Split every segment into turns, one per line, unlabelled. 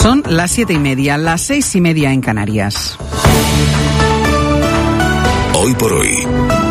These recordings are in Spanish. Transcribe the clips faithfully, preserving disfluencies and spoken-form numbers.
Son las siete y media, las seis y media en Canarias.
Hoy por hoy,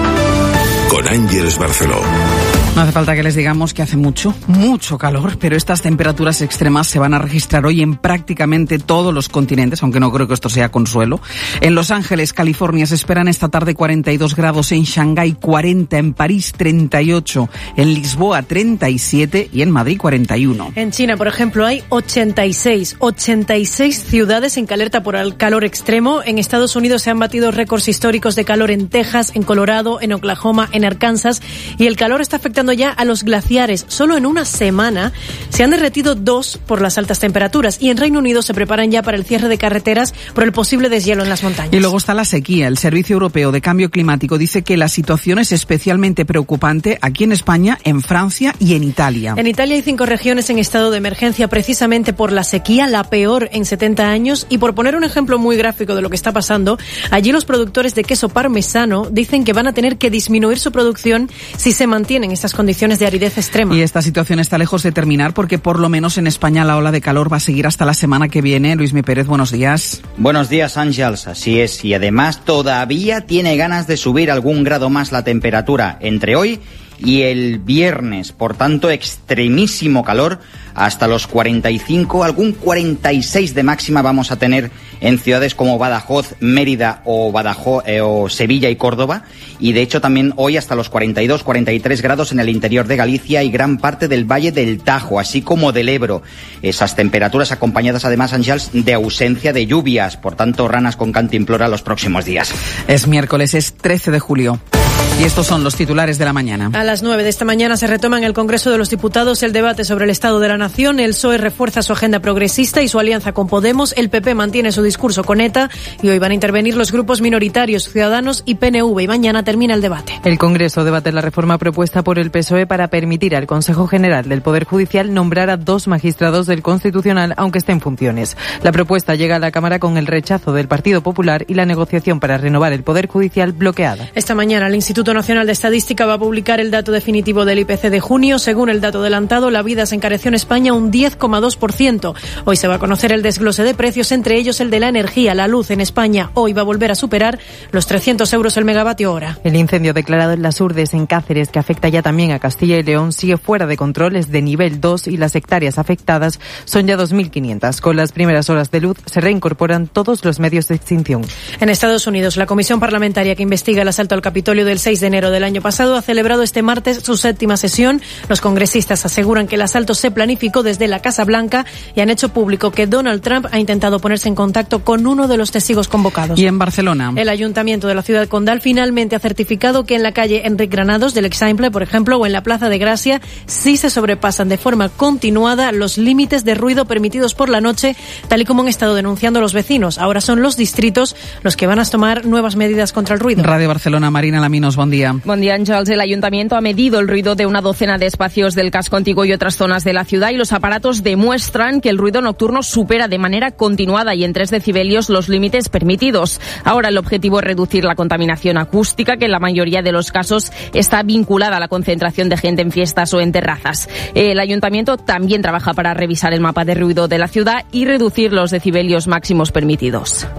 con Ángeles Barceló.
No hace falta que les digamos que hace mucho, mucho calor, pero estas temperaturas extremas se van a registrar hoy en prácticamente todos los continentes, aunque no creo que esto sea consuelo. En Los Ángeles, California, se esperan esta tarde cuarenta y dos grados, en Shanghái cuarenta, en París treinta y ocho, en Lisboa treinta y siete y en Madrid cuarenta y uno.
En China, por ejemplo, hay ochenta y seis, ochenta y seis ciudades en alerta por el calor extremo. En Estados Unidos se han batido récords históricos de calor en Texas, en Colorado, en Oklahoma, en Arkansas, y el calor está afectando ya a los glaciares. Solo en una semana se han derretido dos por las altas temperaturas, y en Reino Unido se preparan ya para el cierre de carreteras por el posible deshielo en las montañas.
Y luego está la sequía. El Servicio Europeo de Cambio Climático dice que la situación es especialmente preocupante aquí en España, en Francia y en Italia.
En Italia hay cinco regiones en estado de emergencia precisamente por la sequía, la peor en setenta años, y por poner un ejemplo muy gráfico de lo que está pasando, allí los productores de queso parmesano dicen que van a tener que disminuir su producción si se mantienen estas condiciones de aridez extrema.
Y esta situación está lejos de terminar, porque por lo menos en España la ola de calor va a seguir hasta la semana que viene. Luismi Pérez, buenos días.
Buenos días, Ángels. Así es, y además todavía tiene ganas de subir algún grado más la temperatura entre hoy y el viernes. Por tanto, extremísimo calor hasta los cuarenta y cinco, algún cuarenta y seis de máxima vamos a tener en ciudades como Badajoz, Mérida o Badajoz eh, o Sevilla y Córdoba, y de hecho también hoy hasta los cuarenta y dos, cuarenta y tres grados en el interior de Galicia y gran parte del Valle del Tajo, así como del Ebro. Esas temperaturas acompañadas además, Ángels, de ausencia de lluvias, por tanto ranas con cantimplora los próximos días.
Es miércoles, es trece de julio. Y estos son los titulares de la mañana.
A las nueve de esta mañana se retoma en el Congreso de los Diputados el debate sobre el Estado de la Nación. El P S O E refuerza su agenda progresista y su alianza con Podemos. El P P mantiene su discurso con ETA. Y hoy van a intervenir los grupos minoritarios, Ciudadanos y P N V. Y mañana termina el debate.
El Congreso debate la reforma propuesta por el P S O E para permitir al Consejo General del Poder Judicial nombrar a dos magistrados del Constitucional, aunque esté en funciones. La propuesta llega a la Cámara con el rechazo del Partido Popular y la negociación para renovar el Poder Judicial bloqueada.
Esta mañana el Instituto Nacional de Estadística va a publicar el dato definitivo del I P C de junio. Según el dato adelantado, la vida se encareció en España un diez coma dos por ciento. Hoy se va a conocer el desglose de precios, entre ellos el de la energía. La luz en España hoy va a volver a superar los trescientos euros el megavatio hora.
El incendio declarado en Las Urdes, en Cáceres, que afecta ya también a Castilla y León, sigue fuera de control, es de nivel dos y las hectáreas afectadas son ya dos mil quinientas. Con las primeras horas de luz se reincorporan todos los medios de extinción.
En Estados Unidos, la comisión parlamentaria que investiga el asalto al Capitolio del seis de enero del año pasado ha celebrado este martes su séptima sesión. Los congresistas aseguran que el asalto se planificó desde la Casa Blanca y han hecho público que Donald Trump ha intentado ponerse en contacto con uno de los testigos convocados.
Y en Barcelona,
el Ayuntamiento de la ciudad condal finalmente ha certificado que en la calle Enric Granados del Eixample, por ejemplo, o en la Plaza de Gracia, sí se sobrepasan de forma continuada los límites de ruido permitidos por la noche, tal y como han estado denunciando los vecinos. Ahora son los distritos los que van a tomar nuevas medidas contra el ruido.
Radio Barcelona, Marina Laminos, buen día.
Buen día, Ángels. El Ayuntamiento ha medido el ruido de una docena de espacios del casco antiguo y otras zonas de la ciudad, y los aparatos demuestran que el ruido nocturno supera de manera continuada y en tres decibelios los límites permitidos. Ahora el objetivo es reducir la contaminación acústica, que en la mayoría de los casos está vinculada a la concentración de gente en fiestas o en terrazas. El Ayuntamiento también trabaja para revisar el mapa de ruido de la ciudad y reducir los decibelios máximos permitidos.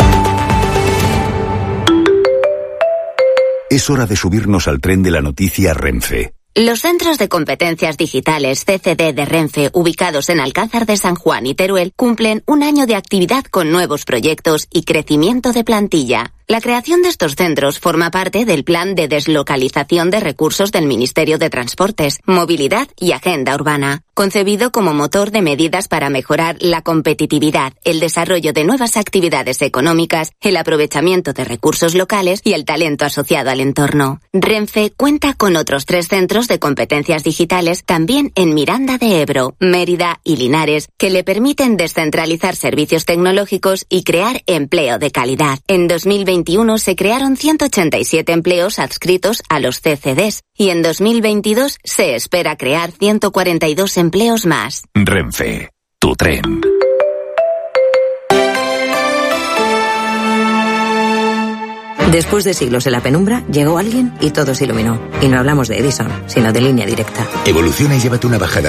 Es hora de subirnos al tren de la noticia Renfe.
Los Centros de Competencias Digitales C C D de Renfe, ubicados en Alcázar de San Juan y Teruel, cumplen un año de actividad con nuevos proyectos y crecimiento de plantilla. La creación de estos centros forma parte del plan de deslocalización de recursos del Ministerio de Transportes, Movilidad y Agenda Urbana, concebido como motor de medidas para mejorar la competitividad, el desarrollo de nuevas actividades económicas, el aprovechamiento de recursos locales y el talento asociado al entorno. Renfe cuenta con otros tres centros de competencias digitales también en Miranda de Ebro, Mérida y Linares, que le permiten descentralizar servicios tecnológicos y crear empleo de calidad. En dos mil veintiuno se crearon ciento ochenta y siete empleos adscritos a los C C Ds y en dos mil veintidós se espera crear ciento cuarenta y dos empleos más.
Renfe, tu tren.
Después de siglos en la penumbra, llegó alguien y todo se iluminó. Y no hablamos de Edison, sino de Línea Directa.
Evoluciona y llévate una bajada